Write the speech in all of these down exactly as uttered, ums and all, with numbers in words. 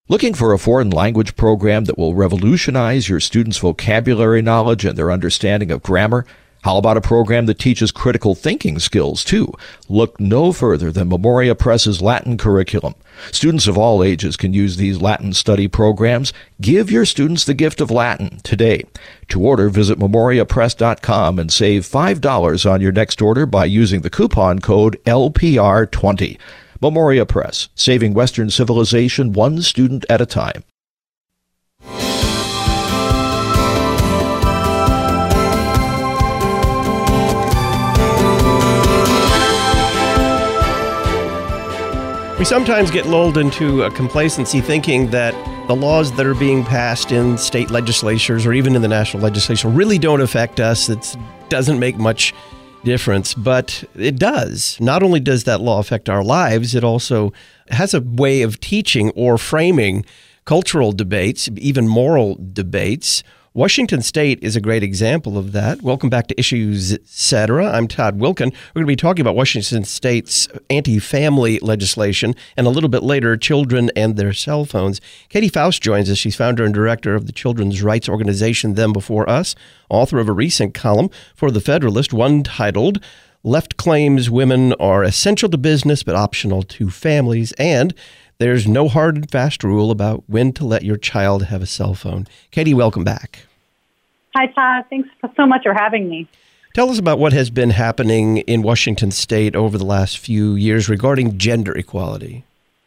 Looking for a foreign language program that will revolutionize your students' vocabulary knowledge and their understanding of grammar? How about a program that teaches critical thinking skills, too? Look no further than Memoria Press's Latin curriculum. Students of all ages can use these Latin study programs. Give your students the gift of Latin today. To order, visit memoria press dot com and save five dollars on your next order by using the coupon code L P R twenty. Memoria Press, saving Western civilization one student at a time. We sometimes get lulled into a complacency thinking that the laws that are being passed in state legislatures or even in the national legislature really don't affect us. It doesn't make much difference, but it does. Not only does that law affect our lives, it also has a way of teaching or framing cultural debates, even moral debates. Washington State is a great example of that. Welcome back to Issues Etc. I'm Todd Wilken. We're going to be talking about Washington State's anti-family legislation and a little bit later, children and their cell phones. Katie Faust joins us. She's founder and director of the children's rights organization Them Before Us, author of a recent column for The Federalist, one titled Left Claims Women Are Essential to Business but Optional to Families, and There's No Hard and Fast Rule About When to Let Your Child Have a Cell Phone. Katie, welcome back. Hi, Todd. Thanks so much for having me. Tell us about what has been happening in Washington State over the last few years regarding gender equality.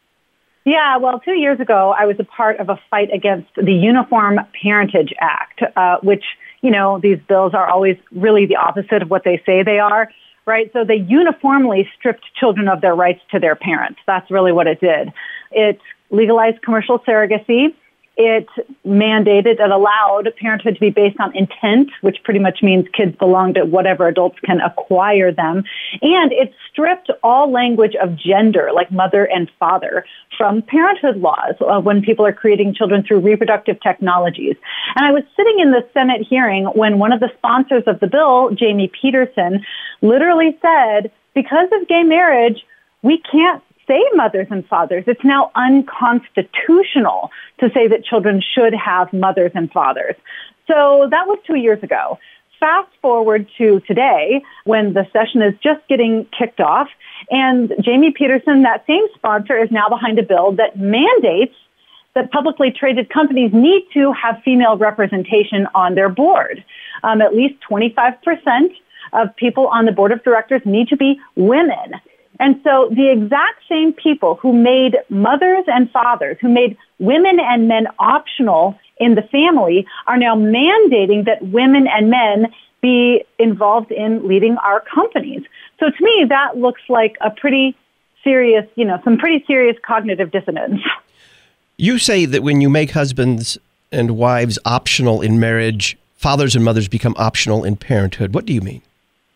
Yeah, well, two years ago, I was a part of a fight against the Uniform Parentage Act, uh, which, you know, these bills are always really the opposite of what they say they are, right? So they uniformly stripped children of their rights to their parents. That's really what it did. It legalized commercial surrogacy. It mandated and allowed parenthood to be based on intent, which pretty much means kids belong to whatever adults can acquire them. And it stripped all language of gender, like mother and father, from parenthood laws uh, when people are creating children through reproductive technologies. And I was sitting in the Senate hearing when one of the sponsors of the bill, Jamie Peterson, literally said, because of gay marriage, we can't say mothers and fathers. It's now unconstitutional to say that children should have mothers and fathers. So that was two years ago. Fast forward to today, when the session is just getting kicked off, and Jamie Peterson, that same sponsor, is now behind a bill that mandates that publicly traded companies need to have female representation on their board. Um, at least twenty-five percent of people on the board of directors need to be women. And so the exact same people who made mothers and fathers, who made women and men optional in the family, are now mandating that women and men be involved in leading our companies. So to me, that looks like a pretty serious, you know, some pretty serious cognitive dissonance. You say that when you make husbands and wives optional in marriage, fathers and mothers become optional in parenthood. What do you mean?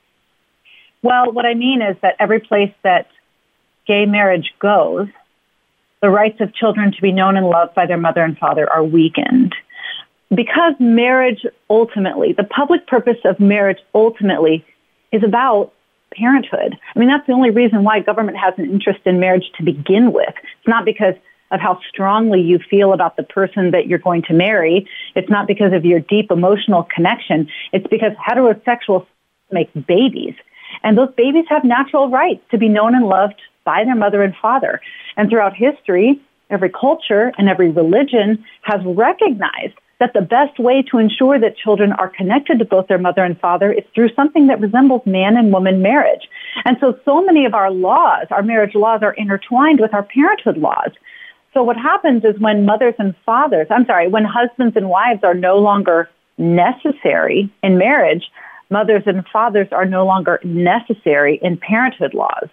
Well, what I mean is that every place that gay marriage goes, the rights of children to be known and loved by their mother and father are weakened. Because marriage ultimately, the public purpose of marriage ultimately is about parenthood. I mean, that's the only reason why government has an interest in marriage to begin with. It's not because of how strongly you feel about the person that you're going to marry. It's not because of your deep emotional connection. It's because heterosexuals make babies. And those babies have natural rights to be known and loved by their mother and father. And throughout history, every culture and every religion has recognized that the best way to ensure that children are connected to both their mother and father is through something that resembles man and woman marriage. And so, so many of our laws, our marriage laws, are intertwined with our parenthood laws. So what happens is when mothers and fathers, I'm sorry, when husbands and wives are no longer necessary in marriage, mothers and fathers are no longer necessary in parenthood laws.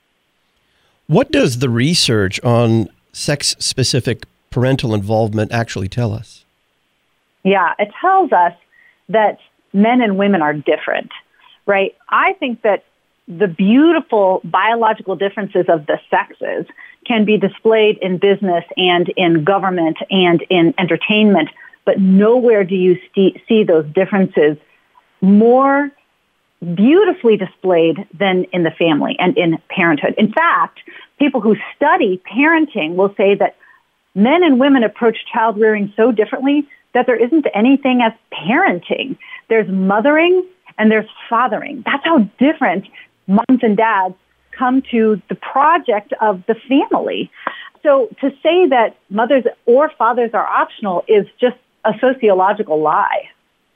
What does the research on sex-specific parental involvement actually tell us? Yeah, it tells us that men and women are different, right? I think that the beautiful biological differences of the sexes can be displayed in business and in government and in entertainment, but nowhere do you see, see those differences more beautifully displayed than in the family and in parenthood. In fact, people who study parenting will say that men and women approach child rearing so differently that there isn't anything as parenting. There's mothering and there's fathering. That's how different moms and dads come to the project of the family. So to say that mothers or fathers are optional is just a sociological lie.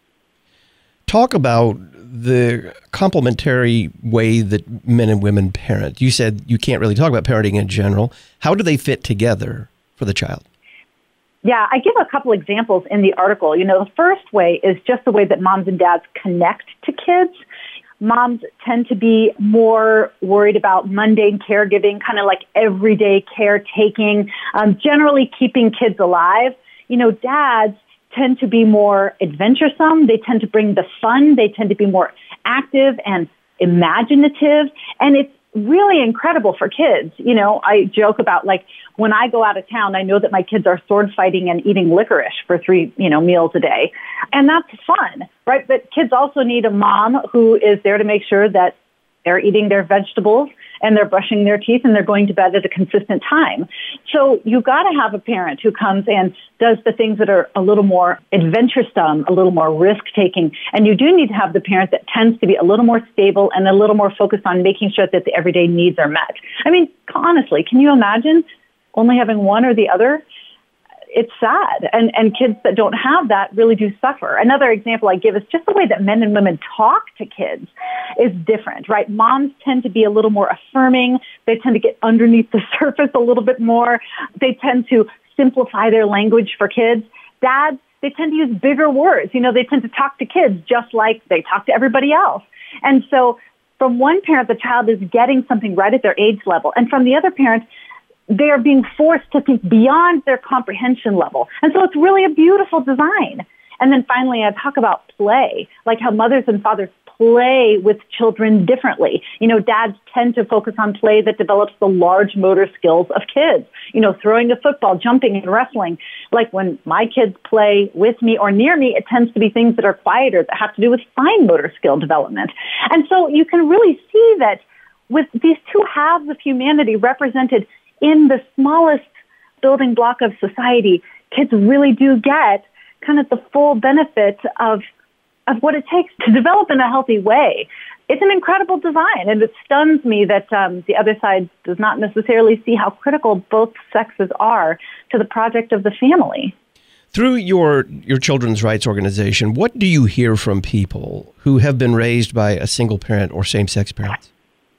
Talk about the complementary way that men and women parent. You said you can't really talk about parenting in general. How do they fit together for the child? Yeah, I give a couple examples in the article. You know, the first way is just the way that moms and dads connect to kids. Moms tend to be more worried about mundane caregiving, kind of like everyday caretaking, um, generally keeping kids alive. You know, dads tend to be more adventuresome. They tend to bring the fun. They tend to be more active and imaginative. And it's really incredible for kids. You know, I joke about, like, when I go out of town, I know that my kids are sword fighting and eating licorice for three, you know, meals a day. And that's fun, right? But kids also need a mom who is there to make sure that they're eating their vegetables and they're brushing their teeth and they're going to bed at a consistent time. So you've got to have a parent who comes and does the things that are a little more adventuresome, a little more risk-taking. And you do need to have the parent that tends to be a little more stable and a little more focused on making sure that the everyday needs are met. I mean, honestly, can you imagine only having one or the other? It's sad. And, and kids that don't have that really do suffer. Another example I give is just the way that men and women talk to kids is different, right? Moms tend to be a little more affirming. They tend to get underneath the surface a little bit more. They tend to simplify their language for kids. Dads, they tend to use bigger words. You know, they tend to talk to kids just like they talk to everybody else. And so from one parent, the child is getting something right at their age level. And from the other parent, they are being forced to think beyond their comprehension level. And so it's really a beautiful design. And then finally, I talk about play, like how mothers and fathers play with children differently. You know, dads tend to focus on play that develops the large motor skills of kids, you know, throwing a football, jumping and wrestling. Like when my kids play with me or near me, it tends to be things that are quieter, that have to do with fine motor skill development. And so you can really see that with these two halves of humanity represented in the smallest building block of society, kids really do get kind of the full benefit of of what it takes to develop in a healthy way. It's an incredible design, and it stuns me that um, the other side does not necessarily see how critical both sexes are to the project of the family. Through your, your children's rights organization, what do you hear from people who have been raised by a single parent or same-sex parents?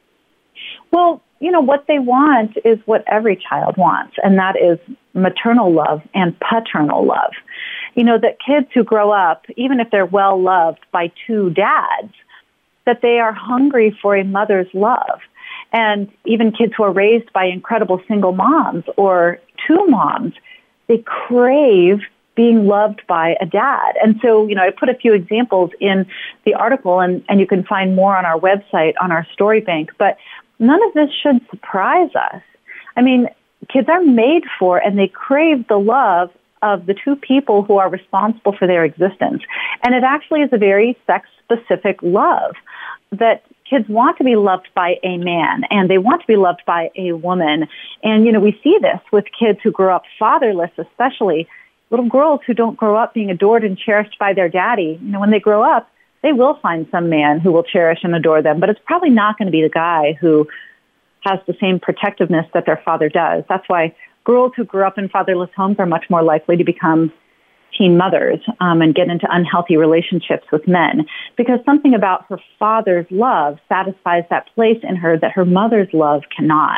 Well, you know, what they want is what every child wants, and that is maternal love and paternal love. You know, that kids who grow up, even if they're well loved by two dads, that they are hungry for a mother's love. And even kids who are raised by incredible single moms or two moms, they crave being loved by a dad. And so, you know, I put a few examples in the article, and, and you can find more on our website, on our story bank. But none of this should surprise us. I mean, kids are made for and they crave the love of the two people who are responsible for their existence. And it actually is a very sex-specific love, that kids want to be loved by a man and they want to be loved by a woman. And, you know, we see this with kids who grow up fatherless, especially little girls who don't grow up being adored and cherished by their daddy. You know, when they grow up, they will find some man who will cherish and adore them, but it's probably not going to be the guy who has the same protectiveness that their father does. That's why girls who grew up in fatherless homes are much more likely to become teen mothers um, and get into unhealthy relationships with men, because something about her father's love satisfies that place in her that her mother's love cannot.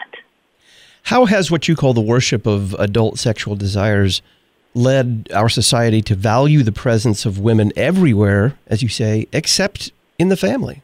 How has what you call the worship of adult sexual desires led our society to value the presence of women everywhere, as you say, except in the family?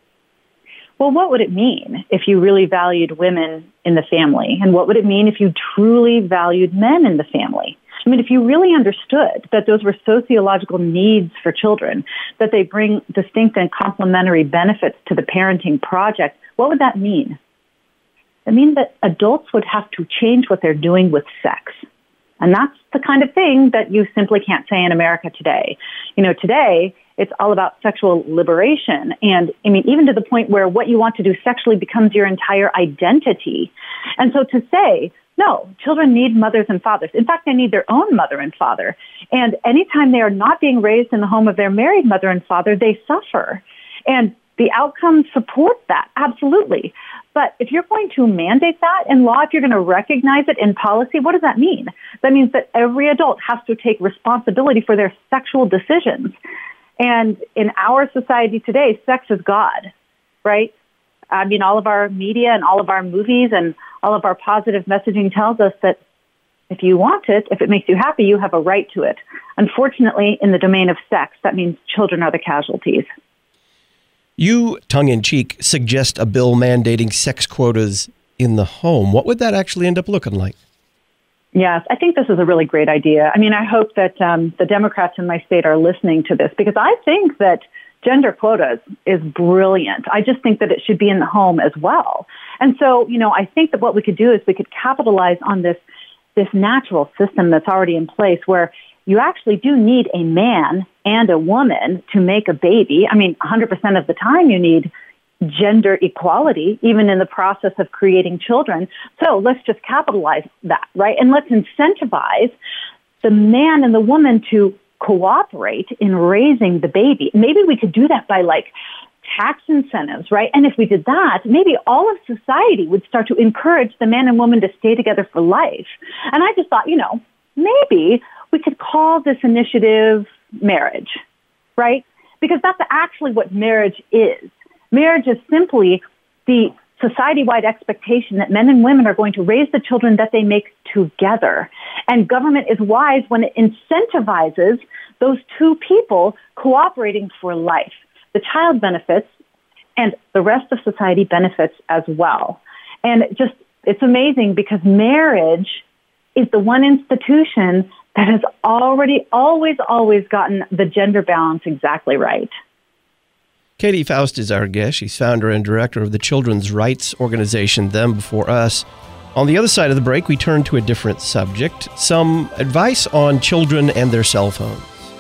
Well, what would it mean if you really valued women in the family? And what would it mean if you truly valued men in the family? I mean, if you really understood that those were sociological needs for children, that they bring distinct and complementary benefits to the parenting project, what would that mean? It means that adults would have to change what they're doing with sex. And that's the kind of thing that you simply can't say in America today. You know, today, it's all about sexual liberation. And I mean, even to the point where what you want to do sexually becomes your entire identity. And so to say No, children need mothers and fathers. In fact, they need their own mother and father. And anytime they are not being raised in the home of their married mother and father, they suffer. And the outcomes support that, absolutely. But if you're going to mandate that in law, if you're going to recognize it in policy, what does that mean? That means that every adult has to take responsibility for their sexual decisions. And in our society today, sex is God, right? I mean, all of our media and all of our movies and all of our positive messaging tells us that if you want it, if it makes you happy, you have a right to it. Unfortunately, in the domain of sex, that means children are the casualties. You, tongue-in-cheek, suggest a bill mandating sex quotas in the home. What would that actually end up looking like? Yes, I think this is a really great idea. I mean, I hope that um, the Democrats in my state are listening to this, because I think that gender quotas is brilliant. I just think that it should be in the home as well. And so, you know, I think that what we could do is we could capitalize on this this natural system that's already in place, where you actually do need a man and a woman to make a baby. I mean, one hundred percent of the time you need gender equality, even in the process of creating children. So let's just capitalize that, right? And let's incentivize the man and the woman to cooperate in raising the baby. Maybe we could do that by like tax incentives, right? And if we did that, maybe all of society would start to encourage the man and woman to stay together for life. And I just thought, you know, maybe we could call this initiative marriage, right? Because that's actually what marriage is. Marriage is simply the society-wide expectation that men and women are going to raise the children that they make together. And government is wise when it incentivizes those two people cooperating for life. The child benefits, and the rest of society benefits as well. And just, it's amazing because marriage is the one institution that has already, always, always gotten the gender balance exactly right. Katie Faust is our guest. She's founder and director of the children's rights organization, Them Before Us. On the other side of the break, we turn to a different subject, some advice on children and their cell phones.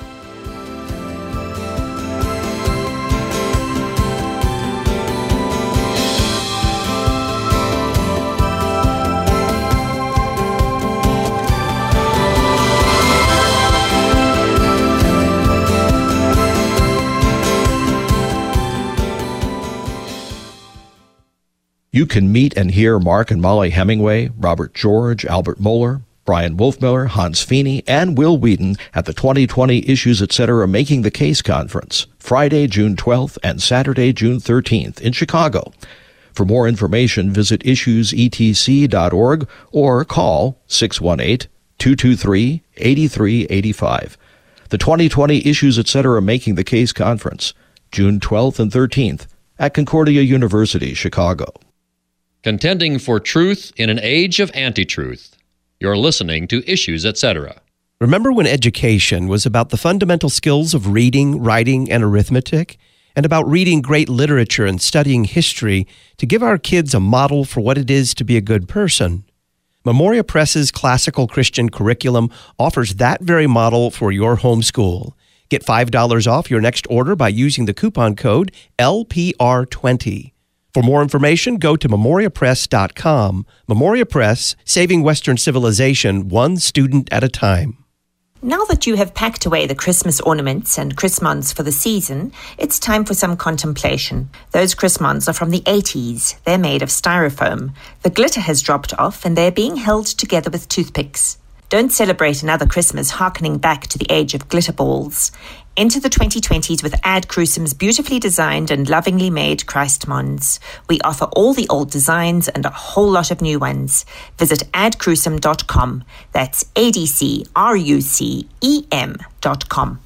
You can meet and hear Mark and Molly Hemingway, Robert George, Albert Mohler, Brian Wolfmiller, Hans Feeney, and Will Wheaton at the twenty twenty Issues Etc. Making the Case Conference, Friday, June twelfth and Saturday, June thirteenth in Chicago. For more information, visit issues e t c dot org or call six one eight, two two three, eight three eight five. The twenty twenty Issues Etc. Making the Case Conference, June twelfth and thirteenth at Concordia University, Chicago. Contending for truth in an age of anti-truth. You're listening to Issues Etc. Remember when education was about the fundamental skills of reading, writing, and arithmetic, and about reading great literature and studying history to give our kids a model for what it is to be a good person? Memoria Press's classical Christian curriculum offers that very model for your homeschool. Get five dollars off your next order by using the coupon code L P R twenty. For more information, go to memoria press dot com. Memoria Press, saving Western civilization one student at a time. Now that you have packed away the Christmas ornaments and Chrismons for the season, it's time for some contemplation. Those Chrismons are from the eighties. They're made of styrofoam. The glitter has dropped off and they're being held together with toothpicks. Don't celebrate another Christmas harkening back to the age of glitter balls. Enter the twenty twenties with Ad Crucem's beautifully designed and lovingly made Christmons. We offer all the old designs and a whole lot of new ones. Visit ad crucem dot com. That's A D C R U C E M dot com.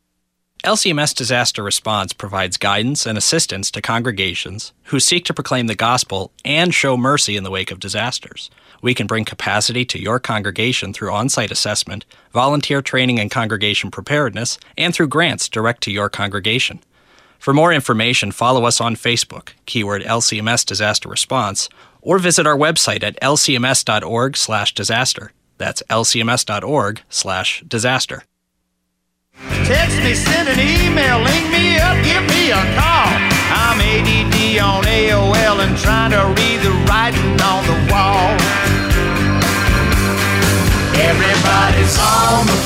L C M S Disaster Response provides guidance and assistance to congregations who seek to proclaim the gospel and show mercy in the wake of disasters. We can bring capacity to your congregation through on-site assessment, volunteer training and congregation preparedness, and through grants direct to your congregation. For more information, follow us on Facebook, keyword L C M S Disaster Response, or visit our website at l c m s dot org slash disaster. That's l c m s dot org slash disaster. Text me, send an email, link me up, give me a call. I'm A D D on A O L and trying to read the writing on the wall. Everybody's on the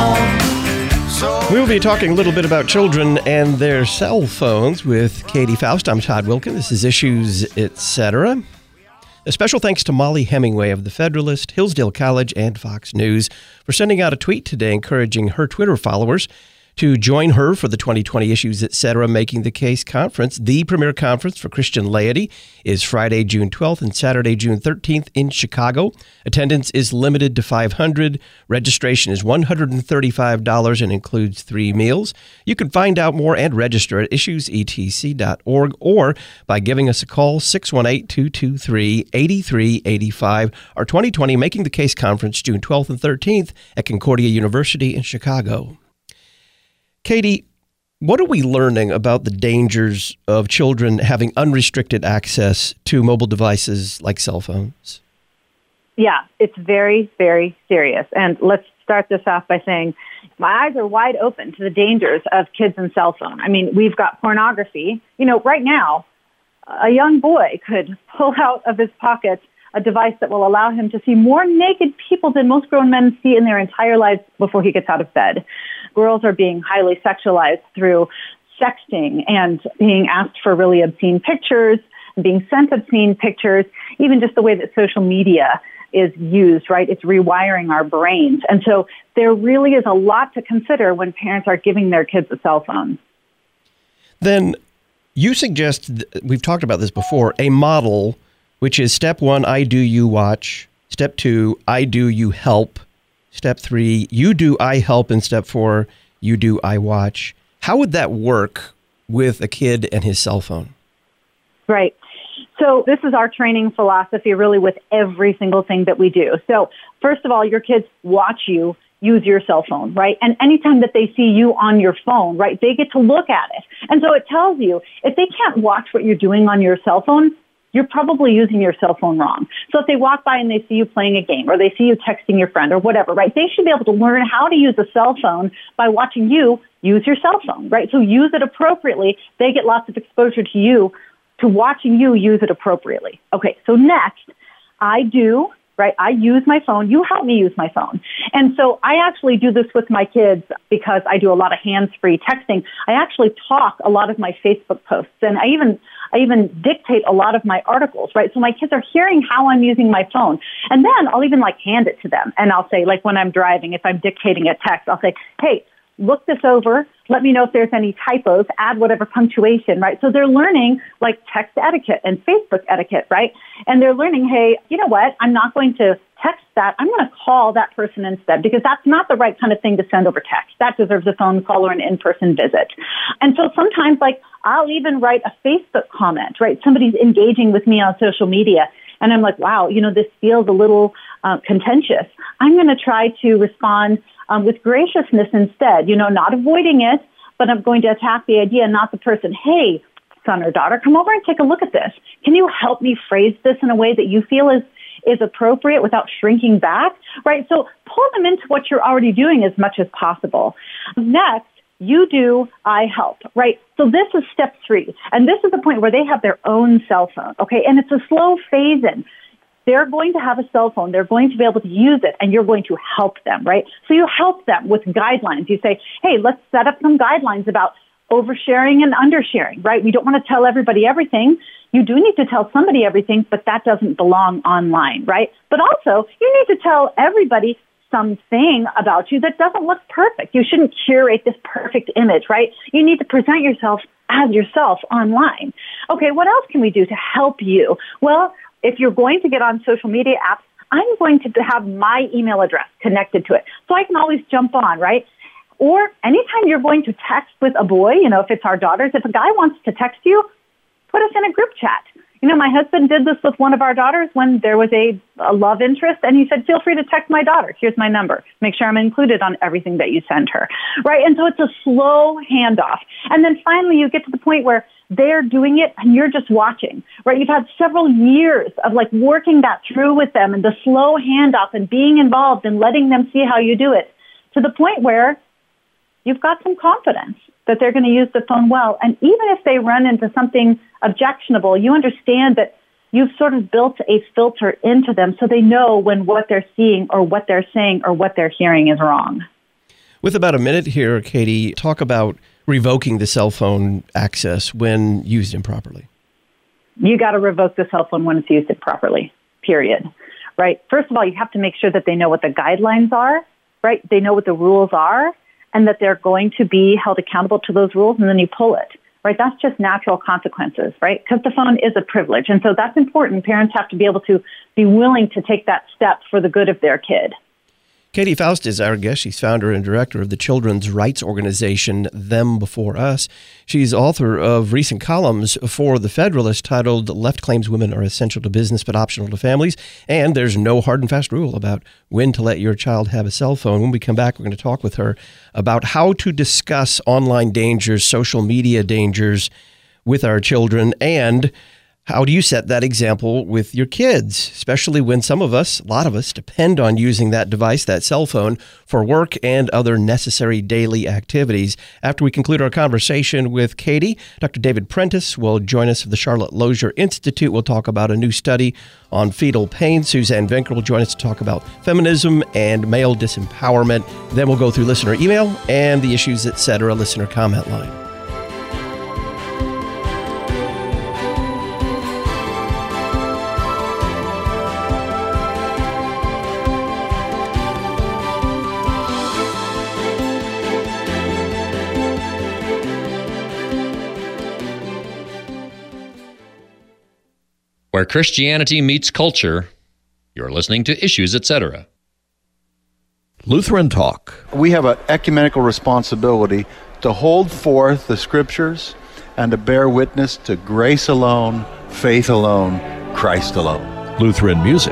phone. So We'll be talking a little bit about children and their cell phones with Katie Faust. I'm Todd Wilken. This is Issues, et cetera. A special thanks to Molly Hemingway of The Federalist, Hillsdale College, and Fox News for sending out a tweet today encouraging her Twitter followers to join her for the twenty twenty Issues, et cetera. Making the Case Conference. The premier conference for Christian laity is Friday, June twelfth and Saturday, June thirteenth in Chicago. Attendance is limited to five hundred. Registration is one hundred thirty-five dollars and includes three meals. You can find out more and register at issues e t c dot org or by giving us a call, six one eight, two two three, eight three eight five. Our twenty twenty Making the Case Conference, June twelfth and thirteenth at Concordia University in Chicago. Katie, what are we learning about the dangers of children having unrestricted access to mobile devices like cell phones? Yeah, it's very, very serious. And let's start this off by saying my eyes are wide open to the dangers of kids and cell phone. I mean, we've got pornography. You know, right now, a young boy could pull out of his pocket a device that will allow him to see more naked people than most grown men see in their entire lives before he gets out of bed. Girls are being highly sexualized through sexting and being asked for really obscene pictures, being sent obscene pictures, even just the way that social media is used, right? It's rewiring our brains. And so there really is a lot to consider when parents are giving their kids a cell phone. Then you suggest, we've talked about this before, a model which is step one, I do, you watch. Step two, I do, you help. Step three, you do, I help. And step four, you do, I watch. How would that work with a kid and his cell phone? Right. So this is our training philosophy really with every single thing that we do. So first of all, your kids watch you use your cell phone, right? And anytime that they see you on your phone, right, they get to look at it. And so it tells you if they can't watch what you're doing on your cell phone, you're probably using your cell phone wrong. So if they walk by and they see you playing a game or they see you texting your friend or whatever, right, they should be able to learn how to use a cell phone by watching you use your cell phone, right? So use it appropriately. They get lots of exposure to you, to watching you use it appropriately. Okay, so next, I do, right, I use my phone. You help me use my phone. And so I actually do this with my kids because I do a lot of hands-free texting. I actually talk a lot of my Facebook posts, and I even I even dictate a lot of my articles, right? So my kids are hearing how I'm using my phone. And then I'll even like hand it to them. And I'll say, like when I'm driving, if I'm dictating a text, I'll say, hey, look this over. Let me know if there's any typos, add whatever punctuation, right? So they're learning like text etiquette and Facebook etiquette, right? And they're learning, hey, you know what? I'm not going to text that. I'm going to call that person instead because that's not the right kind of thing to send over text. That deserves a phone call or an in-person visit. And so sometimes like I'll even write a Facebook comment, right? Somebody's engaging with me on social media and I'm like, wow, you know, this feels a little uh, contentious. I'm going to try to respond um, with graciousness instead, you know, not avoiding it, but I'm going to attack the idea, not the person. Hey, son or daughter, come over and take a look at this. Can you help me phrase this in a way that you feel is is appropriate without shrinking back, right? So pull them into what you're already doing as much as possible. Next, you do, I help, right? So this is step three. And this is the point where they have their own cell phone, okay? And it's a slow phase in. They're going to have a cell phone. They're going to be able to use it, and you're going to help them, right? So you help them with guidelines. You say, hey, let's set up some guidelines about oversharing and undersharing, right? We don't want to tell everybody everything. You do need to tell somebody everything, but that doesn't belong online, right? But also, you need to tell everybody something about you that doesn't look perfect. You shouldn't curate this perfect image, right? You need to present yourself as yourself online. Okay, what else can we do to help you? Well, if you're going to get on social media apps, I'm going to have my email address connected to it, so I can always jump on, right? Or anytime you're going to text with a boy, you know, if it's our daughters, if a guy wants to text you, put us in a group chat. You know, my husband did this with one of our daughters when there was a, a love interest, and he said, feel free to text my daughter. Here's my number. Make sure I'm included on everything that you send her, right? And so it's a slow handoff. And then finally you get to the point where they're doing it and you're just watching, right? You've had several years of like working that through with them and the slow handoff and being involved and letting them see how you do it to the point where you've got some confidence that they're going to use the phone well. And even if they run into something objectionable, you understand that you've sort of built a filter into them so they know when what they're seeing or what they're saying or what they're hearing is wrong. With about a minute here, Katie, talk about revoking the cell phone access when used improperly. You got to revoke the cell phone when it's used improperly, period. Right? First of all, you have to make sure that they know what the guidelines are, right? They know what the rules are, and that they're going to be held accountable to those rules, and then you pull it. Right? That's just natural consequences, right? Because the phone is a privilege. And so that's important. Parents have to be able to be willing to take that step for the good of their kid. Katie Faust is our guest. She's founder and director of the children's rights organization Them Before Us. She's author of recent columns for The Federalist titled Left Claims Women Are Essential to Business but Optional to Families. And there's no hard and fast rule about when to let your child have a cell phone. When we come back, we're going to talk with her about how to discuss online dangers, social media dangers with our children, and how do you set that example with your kids, especially when some of us, a lot of us, depend on using that device, that cell phone, for work and other necessary daily activities? After we conclude our conversation with Katie, Doctor David Prentice will join us of the Charlotte Lozier Institute. We'll talk about a new study on fetal pain. Suzanne Venker will join us to talk about feminism and male disempowerment. Then we'll go through listener email and the Issues Etc. listener comment line. Where Christianity meets culture, you're listening to Issues Etc. Lutheran Talk. We have an ecumenical responsibility to hold forth the Scriptures and to bear witness to grace alone, faith alone, Christ alone. Lutheran music.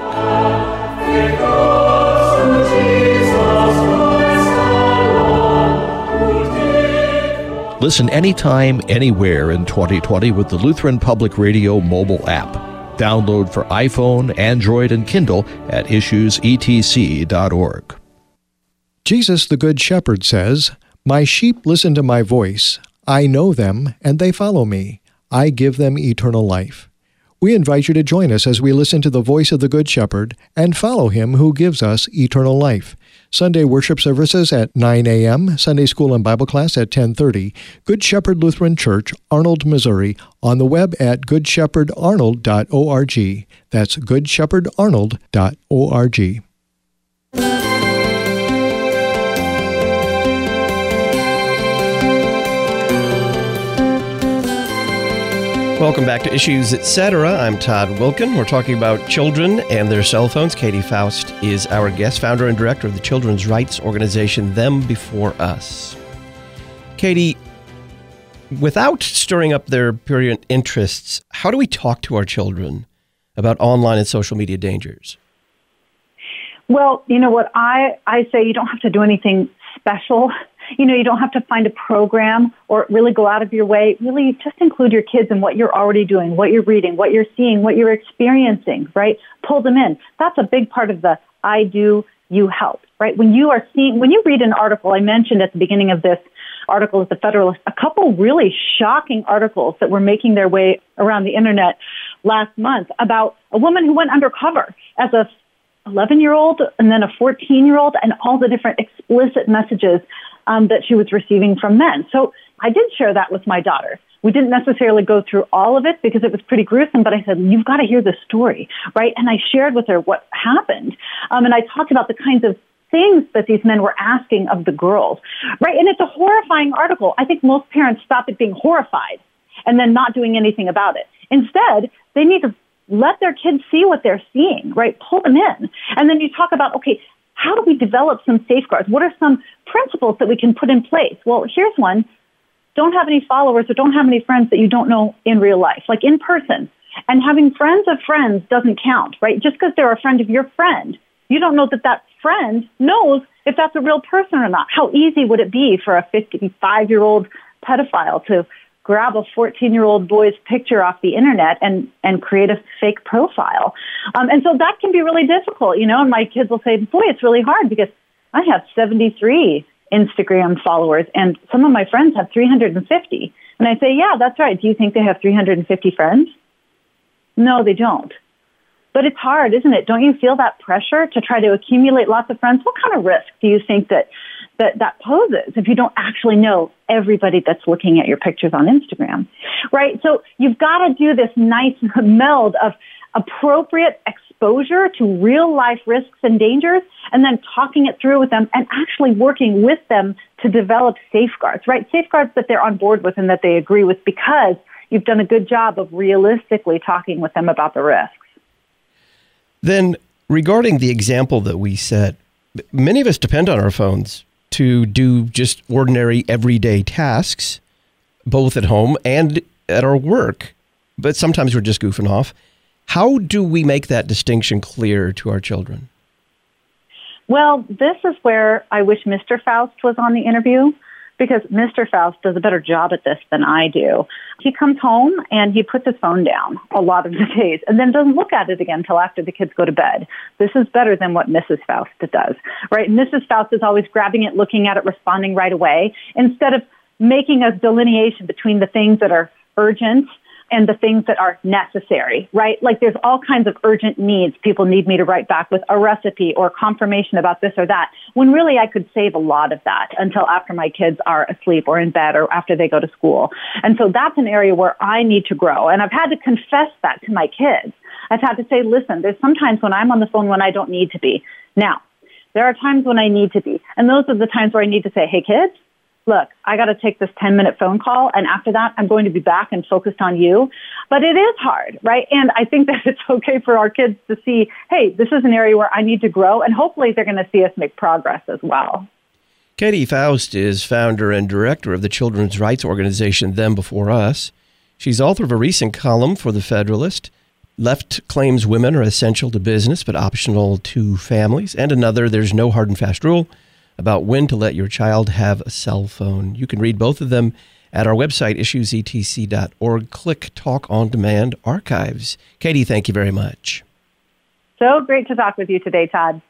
Listen anytime, anywhere in twenty twenty with the Lutheran Public Radio mobile app. Download for iPhone, Android, and Kindle at issues e t c dot org. Jesus, the Good Shepherd, says, "My sheep listen to my voice. I know them, and they follow me. I give them eternal life." We invite you to join us as we listen to the voice of the Good Shepherd and follow him who gives us eternal life. Sunday worship services at nine a.m., Sunday school and Bible class at ten thirty. Good Shepherd Lutheran Church, Arnold, Missouri, on the web at good shepherd arnold dot org. That's good shepherd arnold dot org. Welcome back to Issues Etc. I'm Todd Wilkin. We're talking about children and their cell phones. Katie Faust is our guest, founder and director of the children's rights organization Them Before Us. Katie, without stirring up their prurient interests, how do we talk to our children about online and social media dangers? Well, you know what, I, I say you don't have to do anything special. You know, you don't have to find a program or really go out of your way. Really just include your kids in what you're already doing, what you're reading, what you're seeing, what you're experiencing, right? Pull them in. That's a big part of the I do, you help, right? When you are seeing, when you read an article, I mentioned at the beginning of this article at the Federalist, a couple really shocking articles that were making their way around the internet last month about a woman who went undercover as a eleven-year-old and then a fourteen-year-old and all the different explicit messages um, that she was receiving from men. So I did share that with my daughter. We didn't necessarily go through all of it because it was pretty gruesome, but I said, you've got to hear the story, right? And I shared with her what happened. Um, and I talked about the kinds of things that these men were asking of the girls, right? And it's a horrifying article. I think most parents stop at being horrified and then not doing anything about it. Instead, they need to let their kids see what they're seeing, right? Pull them in. And then you talk about, okay, how do we develop some safeguards? What are some principles that we can put in place? Well, here's one. Don't have any followers or don't have any friends that you don't know in real life, like in person. And having friends of friends doesn't count, right? Just because they're a friend of your friend, you don't know that that friend knows if that's a real person or not. How easy would it be for a fifty-five-year-old pedophile to grab a fourteen-year-old boy's picture off the internet and, and create a fake profile? Um, and so that can be really difficult, you know, and my kids will say, boy, it's really hard because I have seventy-three Instagram followers and some of my friends have three hundred fifty. And I say, yeah, that's right. Do you think they have three hundred fifty friends? No, they don't. But it's hard, isn't it? Don't you feel that pressure to try to accumulate lots of friends? What kind of risk do you think that that, that poses if you don't actually know everybody that's looking at your pictures on Instagram, right? So you've got to do this nice meld of appropriate exposure to real life risks and dangers, and then talking it through with them and actually working with them to develop safeguards, right? Safeguards that they're on board with and that they agree with, because you've done a good job of realistically talking with them about the risks. Then, regarding the example that we set, many of us depend on our phones to do just ordinary everyday tasks, both at home and at our work. But sometimes we're just goofing off. How do we make that distinction clear to our children? Well, this is where I wish Mister Faust was on the interview, because Mister Faust does a better job at this than I do. He comes home and he puts his phone down a lot of the days and then doesn't look at it again until after the kids go to bed. This is better than what Missus Faust does, right? Missus Faust is always grabbing it, looking at it, responding right away, instead of making a delineation between the things that are urgent and the things that are necessary, right? Like there's all kinds of urgent needs. People need me to write back with a recipe or confirmation about this or that, when really I could save a lot of that until after my kids are asleep or in bed or after they go to school. And so that's an area where I need to grow. And I've had to confess that to my kids. I've had to say, listen, there's sometimes when I'm on the phone when I don't need to be. Now, there are times when I need to be. And those are the times where I need to say, hey, kids, look, I got to take this ten-minute phone call, and after that, I'm going to be back and focused on you. But it is hard, right? And I think that it's okay for our kids to see, hey, this is an area where I need to grow, and hopefully they're going to see us make progress as well. Katie Faust is founder and director of the children's rights organization Them Before Us. She's author of a recent column for The Federalist, Left Claims Women Are Essential to Business but Optional to Families, and another, There's No Hard and Fast Rule, about when to let your child have a cell phone. You can read both of them at our website, issues e t c dot org. Click Talk on Demand Archives. Katie, thank you very much. So great to talk with you today, Todd.